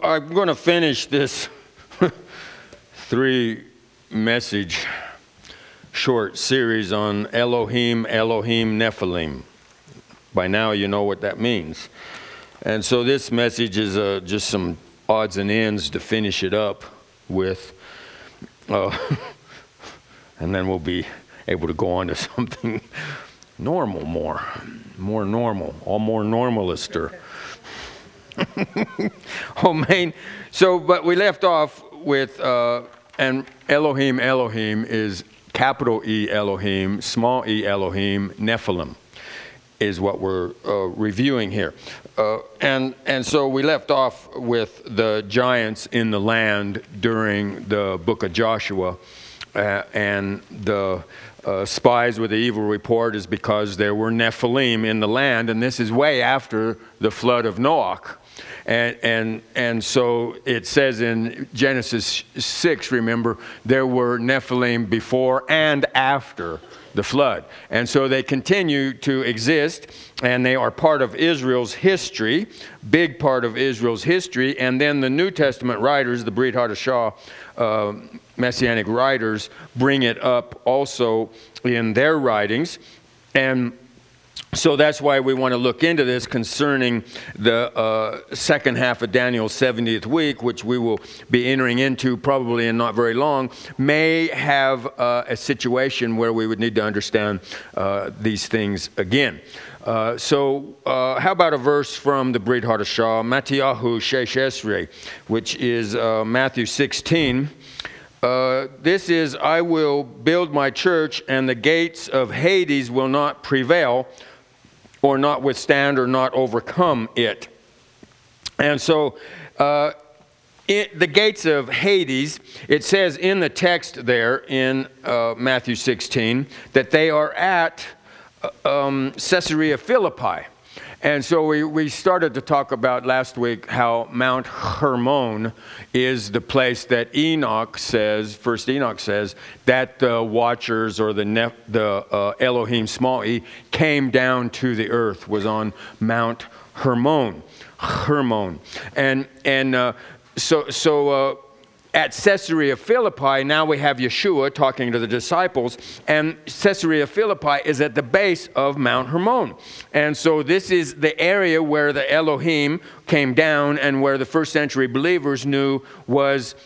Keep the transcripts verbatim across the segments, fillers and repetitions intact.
I'm going to finish this three message short series on Elohim, Elohim, Nephilim. By now you know what that means. And so this message is uh, just some odds and ends to finish it up with. Uh, and then we'll be able to go on to something normal more. More normal. All more normalister. oh, man. So, but we left off with, uh, and Elohim, Elohim is capital E Elohim, small e Elohim, Nephilim is what we're uh, reviewing here. Uh, and and so we left off with the giants in the land during the book of Joshua. Uh, and the uh, spies with the evil report is because there were Nephilim in the land. And this is way after the flood of Noah. And, and, and so it says in Genesis six, remember, there were Nephilim before and after the flood. And so they continue to exist, and they are part of Israel's history, big part of Israel's history. And then the New Testament writers, the Brit Hadashah uh, Messianic writers, bring it up also in their writings. And so that's why we want to look into this concerning the uh, second half of Daniel's seventieth week, which we will be entering into probably in not very long, may have uh, a situation where we would need to understand uh, these things again. Uh, so uh, how about a verse from the Brit Hadashah, Mattiyahu Shesh Esrei, which is uh, Matthew sixteen. Uh, this is, I will build my church, and the gates of Hades will not prevail, or not withstand, or not overcome it. And so uh, it, the gates of Hades, it says in the text there in uh, Matthew sixteen that they are at um, Caesarea Philippi. And so we, we started to talk about last week how Mount Hermon is the place that Enoch says, first Enoch says, that the watchers or the, Nep, the uh, Elohim, small e, came down to the earth, was on Mount Hermon. Hermon. And, and uh, so, so uh, at Caesarea Philippi, now we have Yeshua talking to the disciples, and Caesarea Philippi is at the base of Mount Hermon. And so this is the area where the Elohim came down and where the first century believers knew was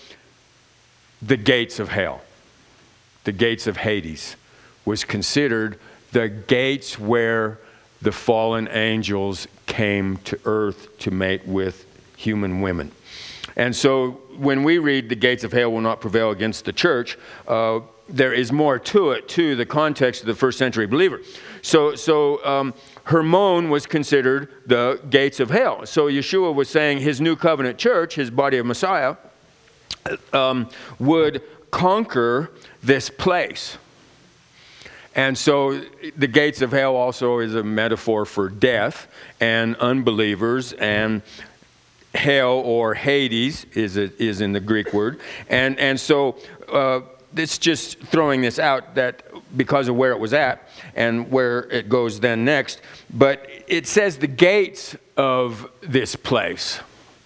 the gates of hell. The gates of Hades was considered the gates where the fallen angels came to earth to mate with human women. And so when we read the gates of hell will not prevail against the church, uh, there is more to it, to the context of the first century believer. So, so um, Hermon was considered the gates of hell. So Yeshua was saying his new covenant church, his body of Messiah, um, would conquer this place. And so the gates of hell also is a metaphor for death and unbelievers, and hell or Hades is a, is in the Greek word. And and so uh, it's just throwing this out that because of where it was at and where it goes then next. But it says the gates of this place.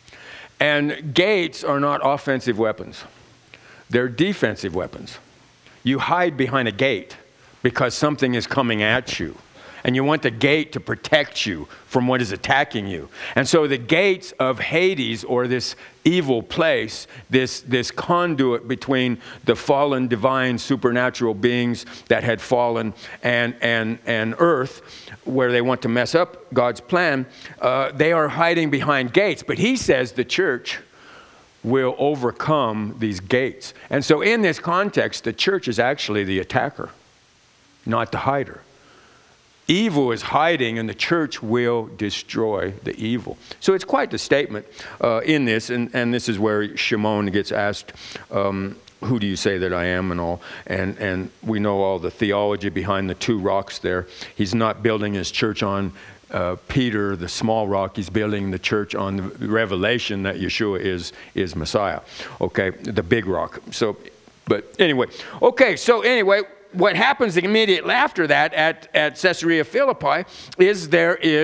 And gates are not offensive weapons. They're defensive weapons. You hide behind a gate because something is coming at you. And you want the gate to protect you from what is attacking you. And so the gates of Hades, or this evil place, this, this conduit between the fallen divine supernatural beings that had fallen and, and, and earth, where they want to mess up God's plan, uh, they are hiding behind gates. But he says the church will overcome these gates. And so in this context, the church is actually the attacker, not the hider. Evil is hiding, and the church will destroy the evil. So it's quite the statement uh, in this, and, and this is where Shimon gets asked, um, who do you say that I am, and all. And, and we know all the theology behind the two rocks there. He's not building his church on uh, Peter, the small rock. He's building the church on the revelation that Yeshua is, is Messiah. Okay, the big rock. So, but anyway. Okay, so anyway, what happens immediately after that at, at Caesarea Philippi is there is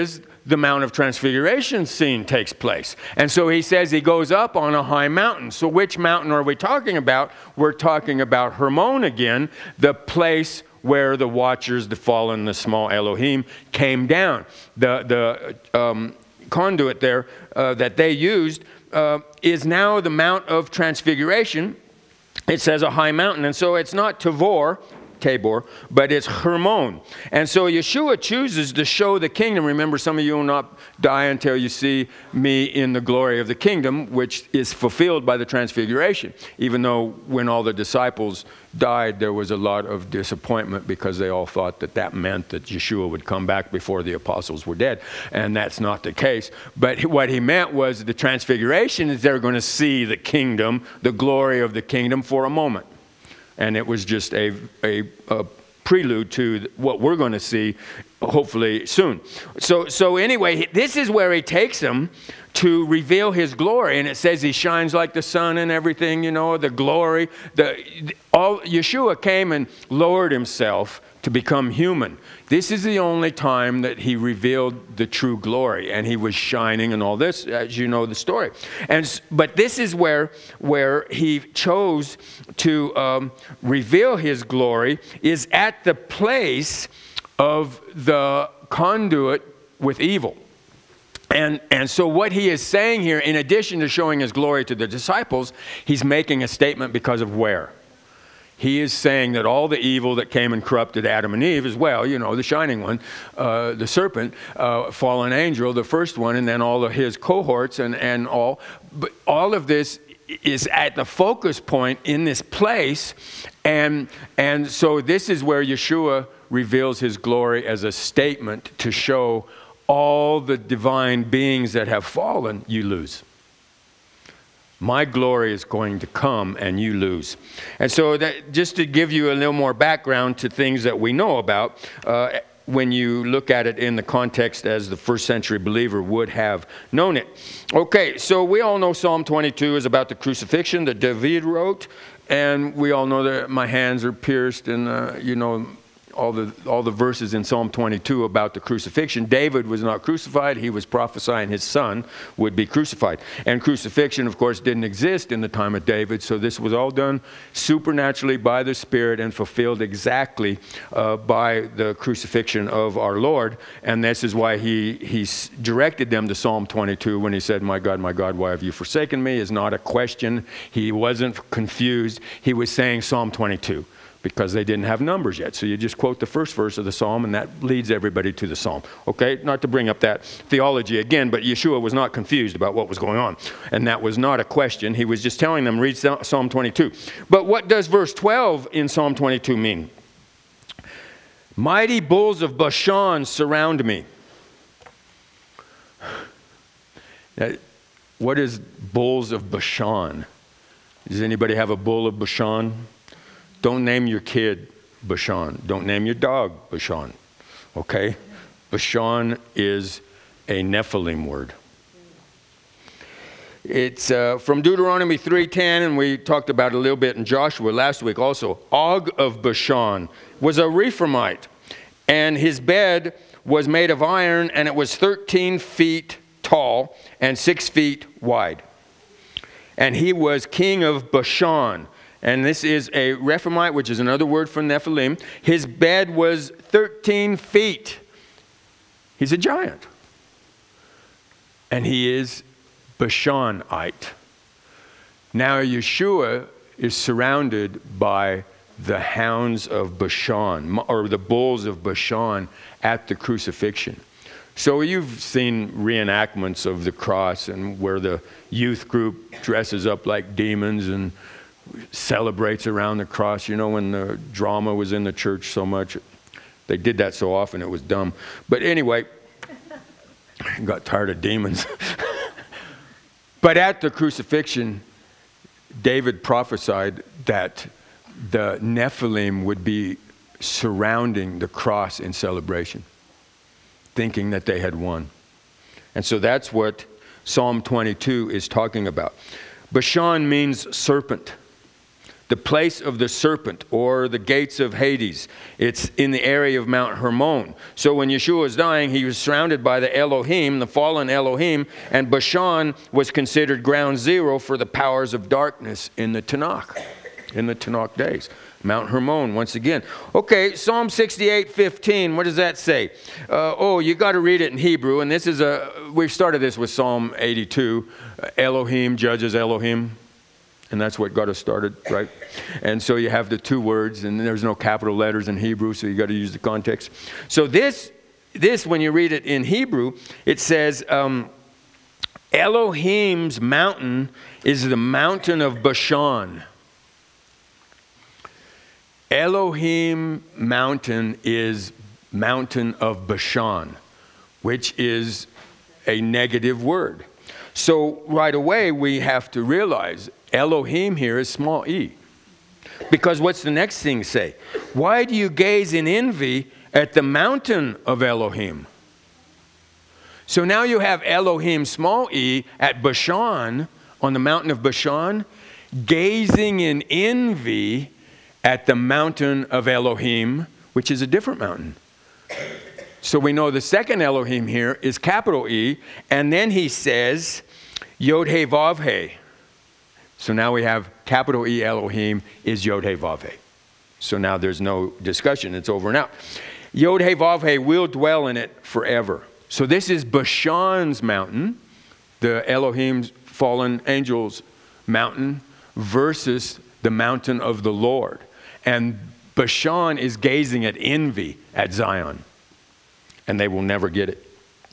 the Mount of Transfiguration scene takes place. And so he says he goes up on a high mountain. So which mountain are we talking about? We're talking about Hermon again, the place where the watchers, the fallen, the small Elohim, came down. The, the um, conduit there uh, that they used uh, is now the Mount of Transfiguration. It says a high mountain. And so it's not Tabor, Tabor, but it's Hermon. And so Yeshua chooses to show the kingdom. Remember, some of you will not die until you see me in the glory of the kingdom, which is fulfilled by the transfiguration. Even though when all the disciples died, there was a lot of disappointment because they all thought that that meant that Yeshua would come back before the apostles were dead. And that's not the case. But what he meant was the transfiguration is they're going to see the kingdom, the glory of the kingdom for a moment. And it was just a, a, a prelude to what we're going to see, hopefully soon. So, so anyway, this is where he takes them to reveal his glory. And it says he shines like the sun and everything, you know, the glory. The, all, Yeshua came and lowered himself to become human. This is the only time that he revealed the true glory, and he was shining and all this, as you know the story. And but this is where where he chose to um, reveal his glory is at the place of the conduit with evil. And and so what he is saying here, in addition to showing his glory to the disciples, he's making a statement because of where. He is saying that all the evil that came and corrupted Adam and Eve as well, you know, the shining one, uh, the serpent, uh, fallen angel, the first one, and then all of his cohorts and, and all. But all of this is at the focus point in this place. And, and so this is where Yeshua reveals his glory as a statement to show all the divine beings that have fallen, you lose. My glory is going to come and you lose. And so that, just to give you a little more background to things that we know about, uh, when you look at it in the context as the first century believer would have known it. Okay, so we all know Psalm twenty-two is about the crucifixion that David wrote. And we all know that my hands are pierced and, uh, you know, all the all the verses in Psalm twenty-two about the crucifixion. David was not crucified. He was prophesying his son would be crucified. And crucifixion, of course, didn't exist in the time of David. So this was all done supernaturally by the Spirit and fulfilled exactly uh, by the crucifixion of our Lord. And this is why he, he directed them to Psalm twenty-two when he said, my God, my God, why have you forsaken me? Is not a question. He wasn't confused. He was saying Psalm twenty-two. Because they didn't have numbers yet. So you just quote the first verse of the psalm, and that leads everybody to the psalm. Okay? Not to bring up that theology again, but Yeshua was not confused about what was going on. And that was not a question. He was just telling them, read Psalm twenty-two. But what does verse twelve in Psalm twenty-two mean? Mighty bulls of Bashan surround me. Now, what is bulls of Bashan? Does anybody have a bull of Bashan? Don't name your kid Bashan. Don't name your dog Bashan. Okay? Bashan is a Nephilim word. It's uh, from Deuteronomy three ten, and we talked about it a little bit in Joshua last week also. Og of Bashan was a Rephaimite, and his bed was made of iron, and it was thirteen feet tall and six feet wide. And he was king of Bashan. And this is a Rephaimite, which is another word for Nephilim. His bed was thirteen feet. He's a giant. And he is Bashanite. Now Yeshua is surrounded by the hounds of Bashan, or the bulls of Bashan at the crucifixion. So you've seen reenactments of the cross and where the youth group dresses up like demons and celebrates around the cross. You know, when the drama was in the church so much, they did that so often it was dumb. But anyway, I got tired of demons. But at the crucifixion, David prophesied that the Nephilim would be surrounding the cross in celebration, thinking that they had won. And so that's what Psalm twenty-two is talking about. Bashan means serpent. the place of the serpent, or the gates of Hades. It's in the area of Mount Hermon. So when Yeshua was dying, he was surrounded by the Elohim, the fallen Elohim, and Bashan was considered ground zero for the powers of darkness in the Tanakh, in the Tanakh days. Mount Hermon, once again. Okay, Psalm sixty-eight fifteen, what does that say? Uh, oh, you got to read it in Hebrew, and this is a, we've started this with Psalm eighty-two. Uh, Elohim judges Elohim, and that's what got us started, right? And so you have the two words, and there's no capital letters in Hebrew, so you got to use the context. So this, this when you read it in Hebrew, it says, um, Elohim's mountain is the mountain of Bashan. Elohim mountain is mountain of Bashan, which is a negative word. So right away we have to realize Elohim here is small e. Because what's the next thing say? Why do you gaze in envy at the mountain of Elohim? So now you have Elohim small e at Bashan, on the mountain of Bashan, gazing in envy at the mountain of Elohim, which is a different mountain. So we know the second Elohim here is capital E, and then he says, Yod He Vav He. So now we have capital E Elohim is Yod He Vav He. So now there's no discussion, it's over and out. Yod He Vav He will dwell in it forever. So this is Bashan's mountain, the Elohim's fallen angels mountain, versus the mountain of the Lord. And Bashan is gazing at envy at Zion. And they will never get it.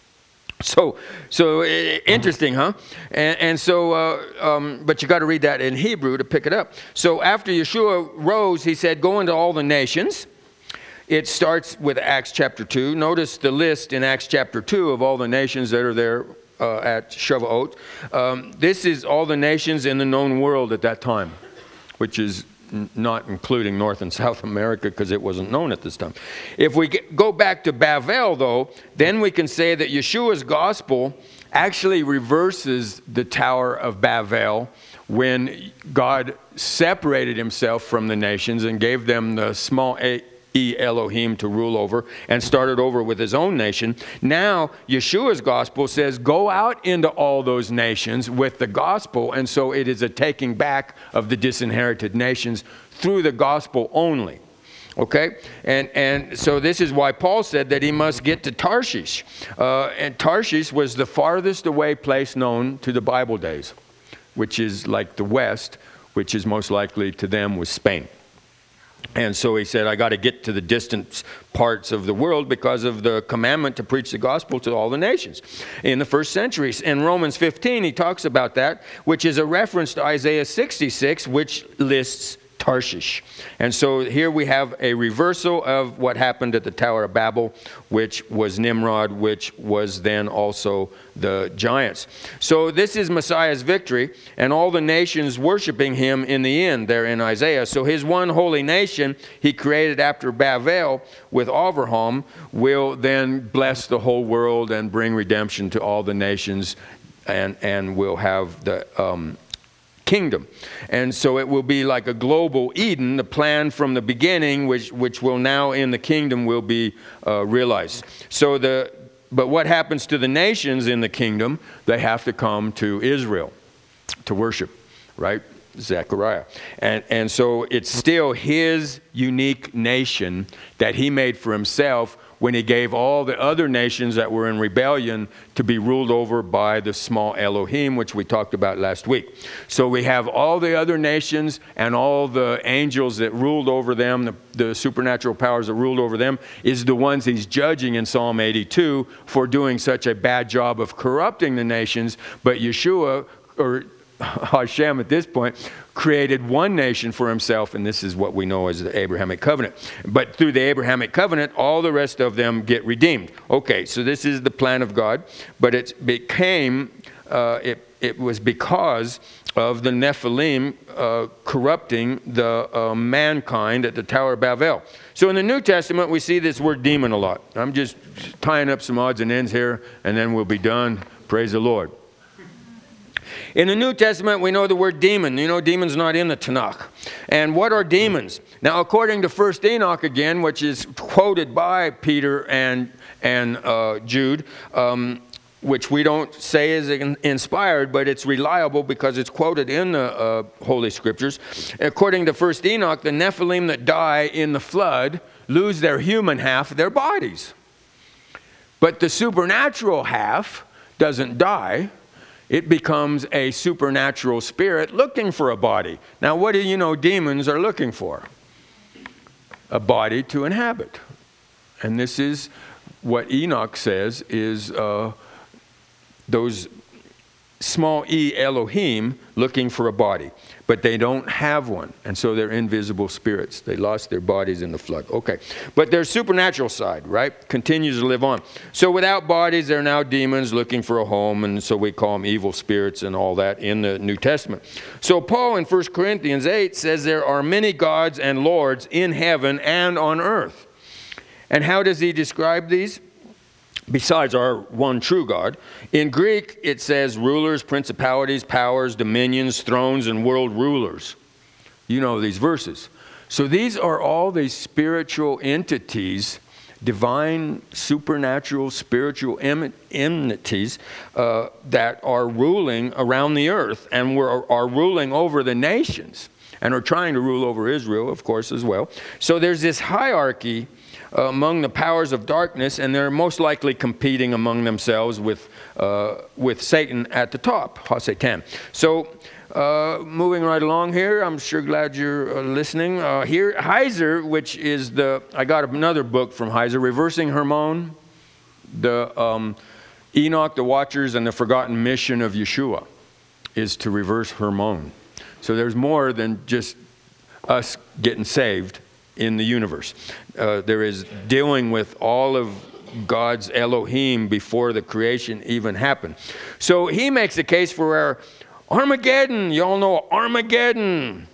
So, so interesting, huh? And, and so, uh, um, but you got to read that in Hebrew to pick it up. So after Yeshua rose, he said, go into all the nations. It starts with Acts chapter two. Notice the list in Acts chapter two of all the nations that are there uh, at Shavuot. Um, this is all the nations in the known world at that time, which is not including North and South America because it wasn't known at this time. If we get, go back to Bavel, though, then we can say that Yeshua's gospel actually reverses the Tower of Bavel when God separated himself from the nations and gave them the small a E Elohim to rule over and started over with his own nation. Now, Yeshua's gospel says, go out into all those nations with the gospel. And so it is a taking back of the disinherited nations through the gospel only. Okay? And and so this is why Paul said that he must get to Tarshish. Uh, and Tarshish was the farthest away place known to the Bible days, which is like the West, which is most likely to them was Spain. And so he said, I got to get to the distant parts of the world because of the commandment to preach the gospel to all the nations in the first centuries. In Romans fifteen, he talks about that, which is a reference to Isaiah sixty-six, which lists Tarshish. And so here we have a reversal of what happened at the Tower of Babel, which was Nimrod, which was then also the giants. So this is Messiah's victory, and all the nations worshiping him in the end there in Isaiah. So his one holy nation he created after Bavel with Avraham will then bless the whole world and bring redemption to all the nations, and, and will have the um, kingdom. And so it will be like a global Eden, the plan from the beginning, which which will now in the kingdom will be uh, realized. So the but what happens to the nations in the kingdom? They have to come to Israel to worship, right? Zechariah. And and so it's still his unique nation that he made for himself when he gave all the other nations that were in rebellion to be ruled over by the small Elohim, which we talked about last week. So we have all the other nations and all the angels that ruled over them, the, the supernatural powers that ruled over them, is the ones he's judging in Psalm eighty-two for doing such a bad job of corrupting the nations. But Yeshua, or Hashem at this point, created one nation for himself, and this is what we know as the Abrahamic covenant. But through the Abrahamic covenant, all the rest of them get redeemed. Okay, so this is the plan of God, but it became, uh, it, it was because of the Nephilim uh, corrupting the uh, mankind at the Tower of Babel. So in the New Testament, we see this word demon a lot. I'm just tying up some odds and ends here, and then we'll be done. Praise the Lord. In the New Testament, we know the word demon. You know, demon's not in the Tanakh. And what are demons? Now, according to First Enoch again, which is quoted by Peter and, and uh, Jude, um, which we don't say is inspired, but it's reliable because it's quoted in the uh, Holy Scriptures. According to First Enoch, the Nephilim that die in the flood lose their human half of their bodies. But the supernatural half doesn't die. It becomes a supernatural spirit looking for a body. Now, what do you know demons are looking for? A body to inhabit. And this is what Enoch says is uh, those small e Elohim looking for a body. But they don't have one. And so they're invisible spirits. They lost their bodies in the flood. Okay. But their supernatural side, right, continues to live on. So without bodies, they're now demons looking for a home. And so we call them evil spirits and all that in the New Testament. So Paul in First Corinthians eight says there are many gods and lords in heaven and on earth. And how does he describe these? Besides our one true God. In Greek, it says rulers, principalities, powers, dominions, thrones, and world rulers. You know these verses. So these are all these spiritual entities, divine, supernatural, spiritual entities uh, that are ruling around the earth and were, are ruling over the nations and are trying to rule over Israel, of course, as well. So there's this hierarchy Uh, among the powers of darkness, and they're most likely competing among themselves with uh, with Satan at the top, Ha-Satan. So, uh, moving right along here, I'm sure glad you're uh, listening. Uh, here, Heiser, which is the, I got another book from Heiser, Reversing Hermon, the um, Enoch, the Watchers, and the Forgotten Mission of Yeshua, is to reverse Hermon. So there's more than just us getting saved in the universe. Uh, there is dealing with all of God's Elohim before the creation even happened. So he makes a case for our Armageddon. You all know Armageddon.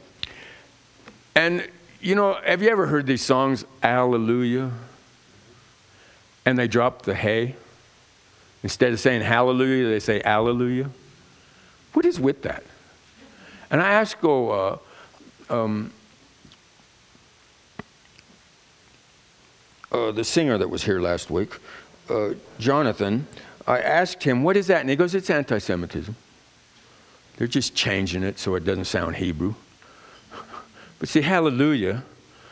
And, you know, have you ever heard these songs, Hallelujah? And they drop the hey. Instead of saying hallelujah, they say Alleluia. What is with that? And I ask, go, uh, um, Uh, the singer that was here last week, uh, Jonathan, I asked him, what is that? And he goes, it's anti-Semitism. They're just changing it so it doesn't sound Hebrew. But see, hallelujah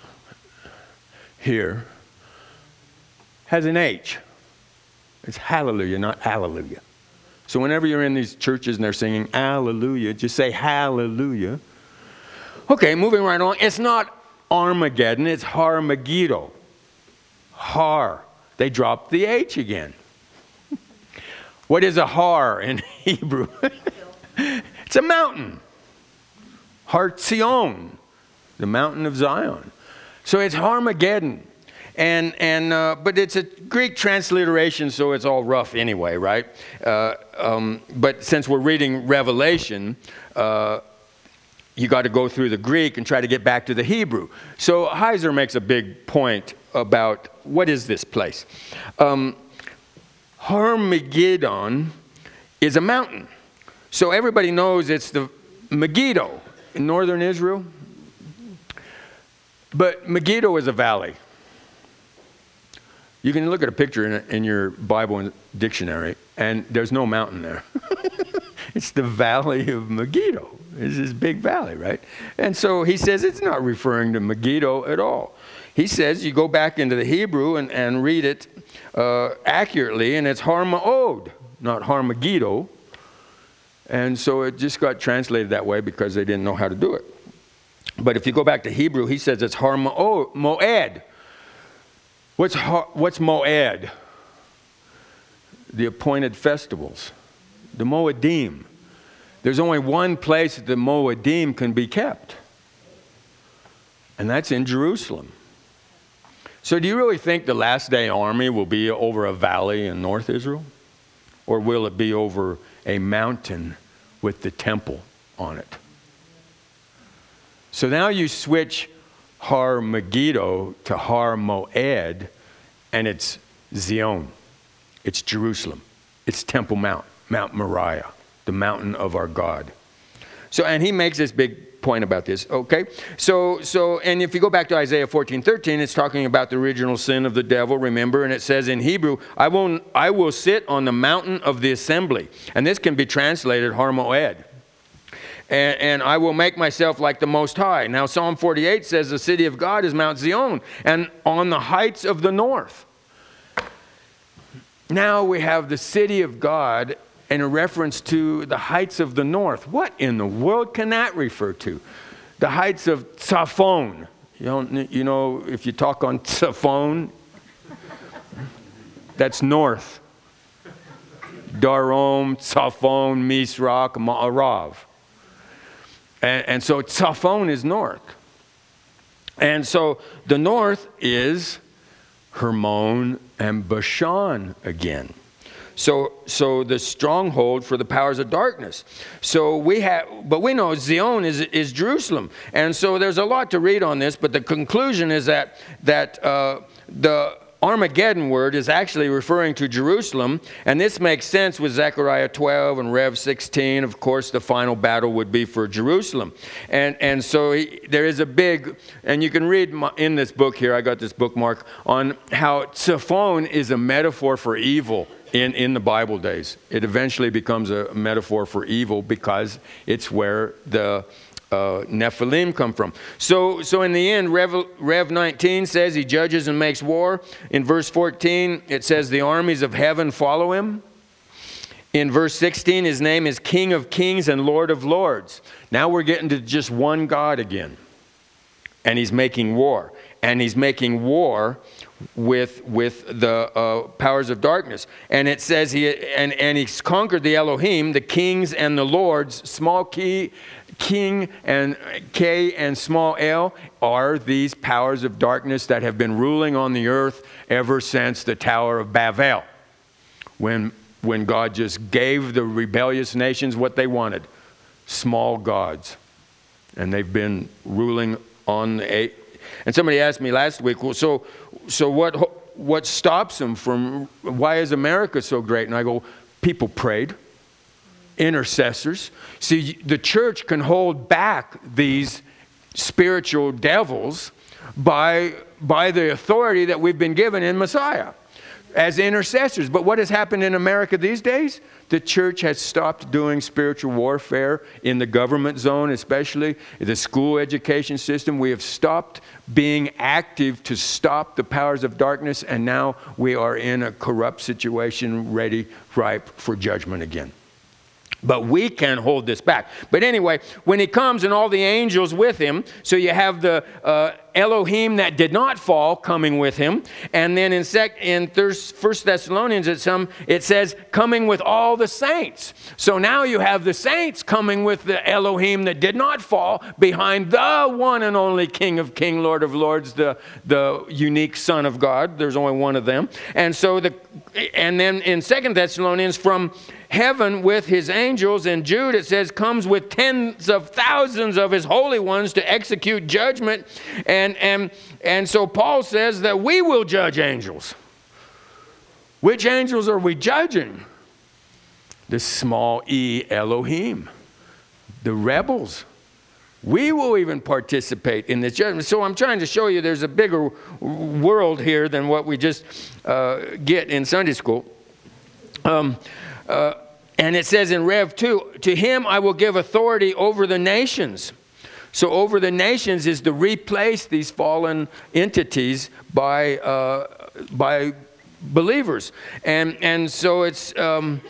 here has an H. It's hallelujah, not hallelujah. So whenever you're in these churches and they're singing hallelujah, just say hallelujah. Okay, moving right on. It's not Armageddon, it's Har-Megiddo. Har. They dropped the H again. What is a har in Hebrew? It's a mountain. Har Zion, the mountain of Zion. So it's Armageddon. And, and, uh, but it's a Greek transliteration, so it's all rough anyway, right? Uh, um, but since we're reading Revelation, uh, you got to go through the Greek and try to get back to the Hebrew. So Heiser makes a big point about what is this place. Um, Har-Megiddo is a mountain. So everybody knows it's the Megiddo in northern Israel. But Megiddo is a valley. You can look at a picture in, in your Bible and dictionary, and there's no mountain there. It's the valley of Megiddo. It's this big valley, right? And so he says it's not referring to Megiddo at all. He says you go back into the Hebrew and, and read it uh, accurately, and it's Har-Ma'od, not Har-Megiddo. And so it just got translated that way because they didn't know how to do it. But if you go back to Hebrew, he says it's Har-Moed. What's, har, what's Moed? The appointed festivals. The Moedim. There's only one place that the Moedim can be kept. And that's in Jerusalem. So do you really think the last day army will be over a valley in North Israel? Or will it be over a mountain with the temple on it? So now you switch Har-Megiddo to Har-Moed, and it's Zion. It's Jerusalem. It's Temple Mount, Mount Moriah, the mountain of our God. So, and he makes this big point about this, okay? So, so, and if you go back to Isaiah fourteen thirteen, it's talking about the original sin of the devil, remember? And it says in Hebrew, I will, I will sit on the mountain of the assembly. And this can be translated Har Moed. And, and I will make myself like the Most High. Now, Psalm forty-eight says the city of God is Mount Zion, and on the heights of the north. Now we have the city of God in a reference to the heights of the north. What in the world can that refer to? The heights of Tzafon. You don't, you know, if you talk on Tzafon, that's north. Darom, Tzafon, Misrak, Ma'arav. And, and so Tzafon is north. And so the north is Hermon and Bashan again. So, so the stronghold for the powers of darkness. So we have, but we know Zion is is Jerusalem, and so there's a lot to read on this. But the conclusion is that that uh, the Armageddon word is actually referring to Jerusalem, and this makes sense with Zechariah twelve and Rev sixteen. Of course, the final battle would be for Jerusalem, and and so he, there is a big, and you can read my, in this book here. I got this bookmark on how Tzafon is a metaphor for evil. In, in the Bible days, it eventually becomes a metaphor for evil because it's where the uh, Nephilim come from. So, so in the end, Rev, Rev nineteen says he judges and makes war. In verse fourteen, it says the armies of heaven follow him. In verse sixteen, his name is King of Kings and Lord of Lords. Now we're getting to just one God again. And he's making war. And he's making war with with the uh, powers of darkness. And it says he and, and he's conquered the Elohim, the kings and the lords. Small key, king and K and small L are these powers of darkness that have been ruling on the earth ever since the Tower of Babel. When when God just gave the rebellious nations what they wanted. Small gods. And they've been ruling on the eight. And somebody asked me last week, well, so so what what stops them from, why is America so great? And I go, people prayed, intercessors. See, the church can hold back these spiritual devils by by the authority that we've been given in Messiah as intercessors. But what has happened in America these days? The church has stopped doing spiritual warfare in the government zone, especially the school education system. We have stopped being active to stop the powers of darkness, and now we are in a corrupt situation, ready, ripe for judgment again. But we can hold this back. But anyway, when he comes and all the angels with him, so you have the uh, Elohim that did not fall coming with him. And then in, sec- in First Thessalonians, it, some, it says coming with all the saints. So now you have the saints coming with the Elohim that did not fall behind the one and only King of Kings, Lord of Lords, the, the unique Son of God. There's only one of them. And so the and then in Second Thessalonians, from heaven with his angels, and Jude, it says, comes with tens of thousands of his holy ones to execute judgment. And, and, and so Paul says that we will judge angels. Which angels are we judging? The small e Elohim, the rebels. We will even participate in this judgment. So I'm trying to show you there's a bigger world here than what we just uh, get in Sunday school. Um, uh, and it says in Rev two, to him I will give authority over the nations. So over the nations is to replace these fallen entities by uh, by believers. And and so it's, um,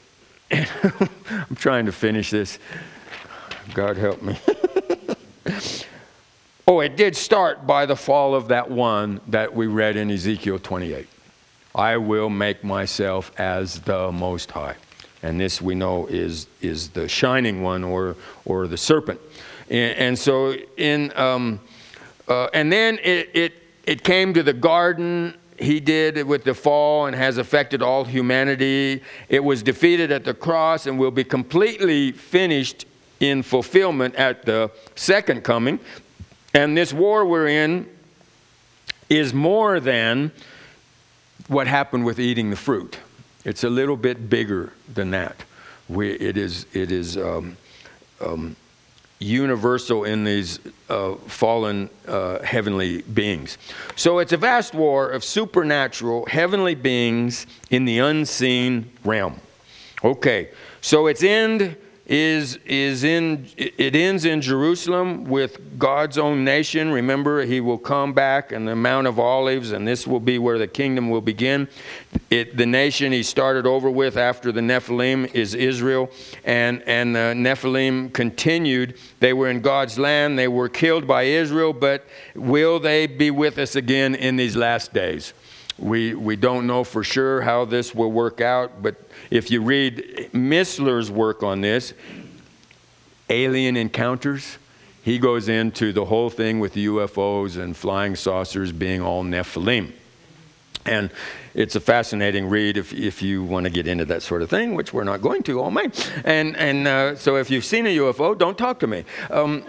I'm trying to finish this. God help me. Oh, it did start by the fall of that one that we read in Ezekiel twenty-eight. I will make myself as the Most High. And this we know is is the shining one, or or the serpent. And, and so in um, uh, and then it, it it came to the garden. He did with the fall and has affected all humanity. It was defeated at the cross and will be completely finished in fulfillment at the second coming. And this war we're in is more than what happened with eating the fruit. It's a little bit bigger than that. We, it is, it is um, um, universal in these uh, fallen uh, heavenly beings. So it's a vast war of supernatural heavenly beings in the unseen realm. Okay, so its end is is in it ends in Jerusalem with God's own nation. Remember, he will come back in the Mount of Olives, and this will be where the kingdom will begin. It, the nation he started over with after the Nephilim is Israel, and and the Nephilim continued. They were in God's land. They were killed by Israel, but will they be with us again in these last days? We we don't know for sure how this will work out, but if you read Missler's work on this, Alien Encounters, he goes into the whole thing with U F Os and flying saucers being all Nephilim. And it's a fascinating read if if you want to get into that sort of thing, which we're not going to, all mine. And, and uh, so if you've seen a U F O, don't talk to me. Um,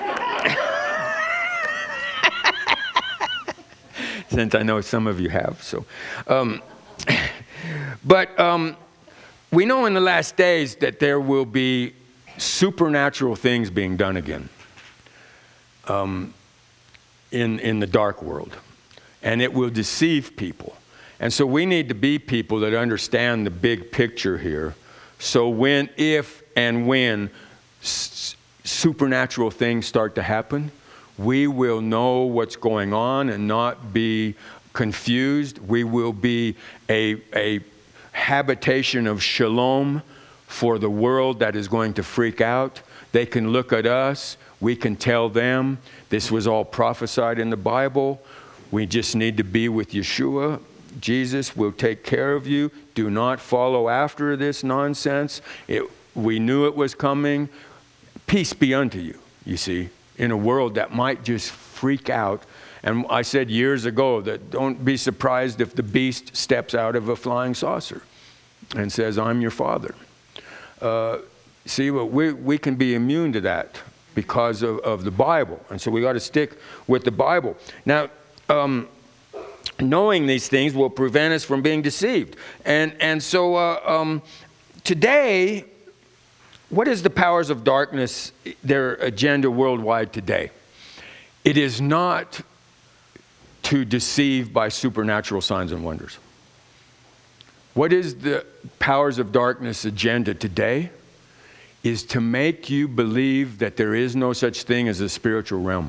since I know some of you have. So, um, but um, we know in the last days that there will be supernatural things being done again um, in in the dark world, and it will deceive people. And so we need to be people that understand the big picture here. So when, if, and when s- supernatural things start to happen, we will know what's going on and not be confused. We will be a, a habitation of shalom for the world that is going to freak out. They can look at us. We can tell them this was all prophesied in the Bible. We just need to be with Yeshua. Jesus will take care of you. Do not follow after this nonsense. It, we knew it was coming. Peace be unto you, you see, in a world that might just freak out. And I said years ago that don't be surprised if the beast steps out of a flying saucer and says, I'm your father. Uh, see, well, we, we can be immune to that because of, of the Bible. And so we got to stick with the Bible. Now, um, knowing these things will prevent us from being deceived. And, and so uh, um, today, what is the powers of darkness, their agenda worldwide today? It is not to deceive by supernatural signs and wonders. What is the powers of darkness agenda today? Is to make you believe that there is no such thing as a spiritual realm.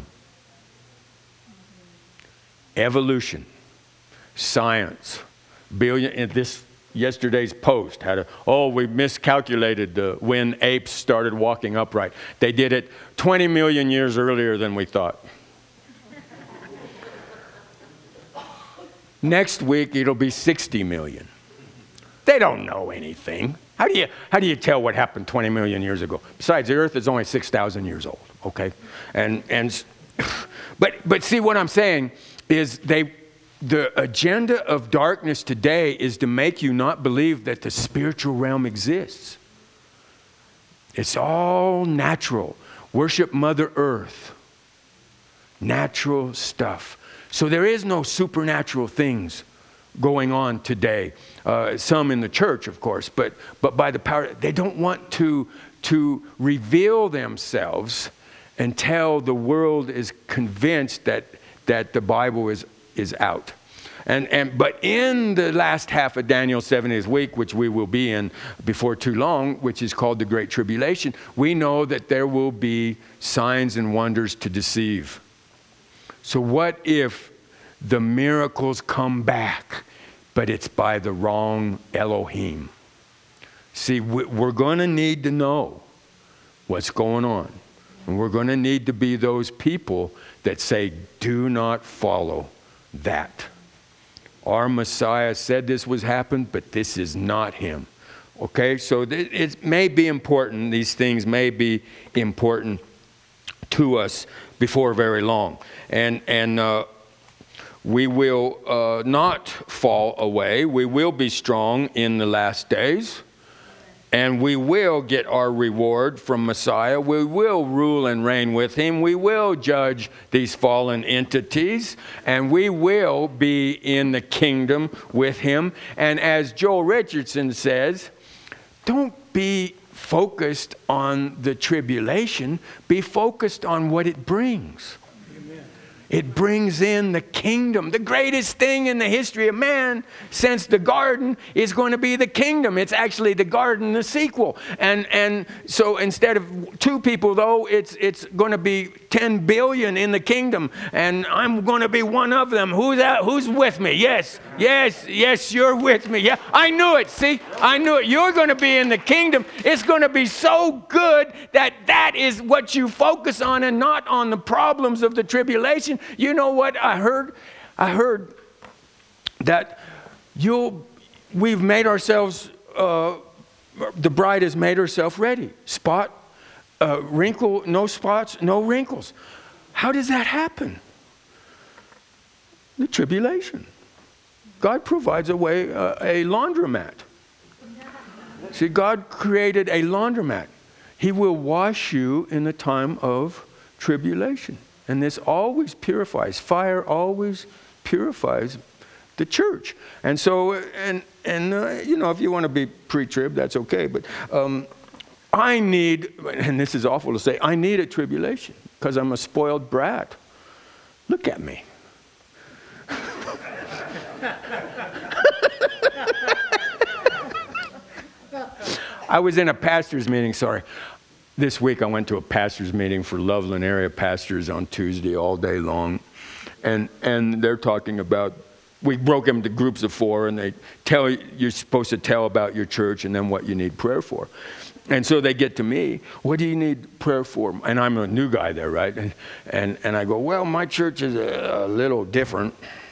Evolution, science, billion, and this yesterday's post had a, oh, we miscalculated uh, when apes started walking upright. They did it twenty million years earlier than we thought. Next week, it'll be sixty million. They don't know anything. How do you, how do you tell what happened twenty million years ago? Besides, the earth is only six thousand years old, okay? And, and, but, but see what I'm saying is they, the agenda of darkness today is to make you not believe that the spiritual realm exists. It's all natural. Worship Mother Earth. Natural stuff. So there is no supernatural things going on today. Uh, some in the church, of course, but but by the power, they don't want to to reveal themselves until the world is convinced that that the Bible is is out. And and but in the last half of Daniel's seventieth week, which we will be in before too long, which is called the Great Tribulation, we know that there will be signs and wonders to deceive. So what if the miracles come back, but it's by the wrong Elohim? See, we're going to need to know what's going on. And we're going to need to be those people that say, do not follow that. Our Messiah said this was happened, but this is not him. Okay, so th- it may be important. These things may be important to us before very long. And, and, uh, We will uh, not fall away. We will be strong in the last days. And we will get our reward from Messiah. We will rule and reign with him. We will judge these fallen entities. And we will be in the kingdom with him. And as Joel Richardson says, don't be focused on the tribulation. Be focused on what it brings. It brings in the kingdom. The greatest thing in the history of man since the garden is going to be the kingdom. It's actually the garden, the sequel. And and so instead of two people, though, it's it's going to be ten billion in the kingdom. And I'm going to be one of them. Who's that? Who's with me? Yes, yes, yes, you're with me. Yeah, I knew it. See, I knew it. You're going to be in the kingdom. It's going to be so good that that is what you focus on and not on the problems of the tribulation. You know what I heard? I heard that you'll, we've made ourselves, uh, the bride has made herself ready. Spot, uh, wrinkle, no spots, no wrinkles. How does that happen? The tribulation. God provides a way, uh, a laundromat. See, God created a laundromat. He will wash you in the time of tribulation. And this always purifies. Fire always purifies the church. And so, and, and uh, you know, if you want to be pre-trib, that's okay. But um, I need, and this is awful to say, I need a tribulation because I'm a spoiled brat. Look at me. I was in a pastor's meeting, sorry. This week I went to a pastor's meeting for Loveland area pastors on Tuesday all day long. And and they're talking about, we broke them into groups of four, and they tell you, you're supposed to tell about your church and then what you need prayer for. And so they get to me, what do you need prayer for? And I'm a new guy there, right? And and, and I go, well, my church is a, a little different.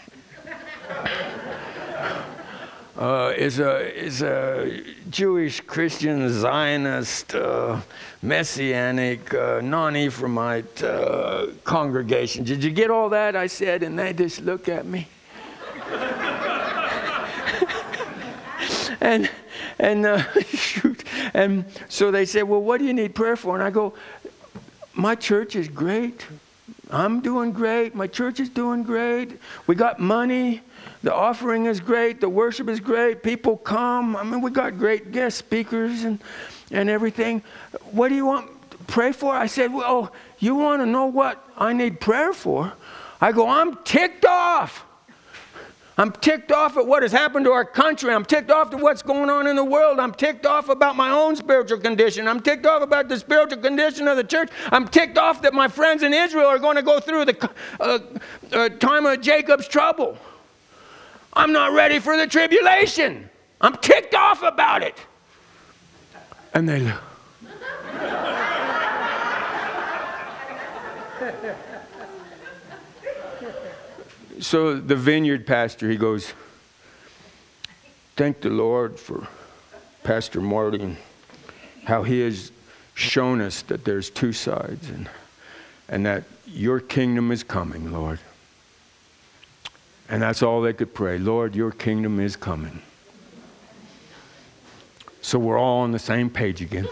Uh, is a is a Jewish Christian Zionist uh, Messianic uh, non-Ephraimite uh, congregation. Did you get all that? I said, and they just look at me. and and uh, shoot, and so they said, well, what do you need prayer for? And I go, my church is great. I'm doing great. My church is doing great. We got money. The offering is great. The worship is great. People come. I mean, we got great guest speakers and, and everything. What do you want to pray for? I said, well, you want to know what I need prayer for? I go, I'm ticked off. I'm ticked off at what has happened to our country. I'm ticked off to what's going on in the world. I'm ticked off about my own spiritual condition. I'm ticked off about the spiritual condition of the church. I'm ticked off that my friends in Israel are going to go through the uh, uh, time of Jacob's trouble. I'm not ready for the tribulation. I'm ticked off about it. And they look. So the vineyard pastor, he goes, thank the Lord for Pastor Marty and how he has shown us that there's two sides and, and that your kingdom is coming, Lord. And that's all they could pray. Lord, your kingdom is coming. So we're all on the same page again.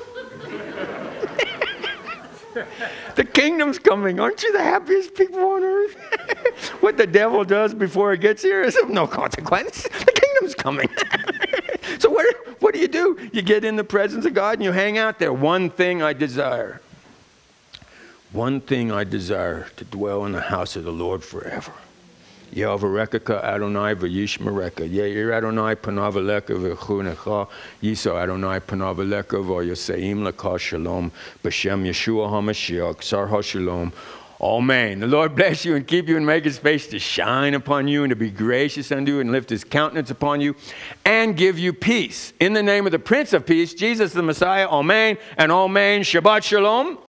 The kingdom's coming. Aren't you the happiest people on earth? What the devil does before it gets here is of no consequence. The kingdom's coming. So what, what do you do? You get in the presence of God and you hang out there. One thing I desire. One thing I desire, to dwell in the house of the Lord forever. Yehovareka Adonai v'yishmereka. Yeir Adonai panavaleka v'chunecha. Yiso Adonai panavaleka v'yoseim leka shalom. B'shem Yeshua HaMashiach. Sar HaShalom. Amen. The Lord bless you and keep you and make his face to shine upon you and to be gracious unto you and lift his countenance upon you and give you peace. In the name of the Prince of Peace, Jesus the Messiah. Amen and amen. Shabbat Shalom.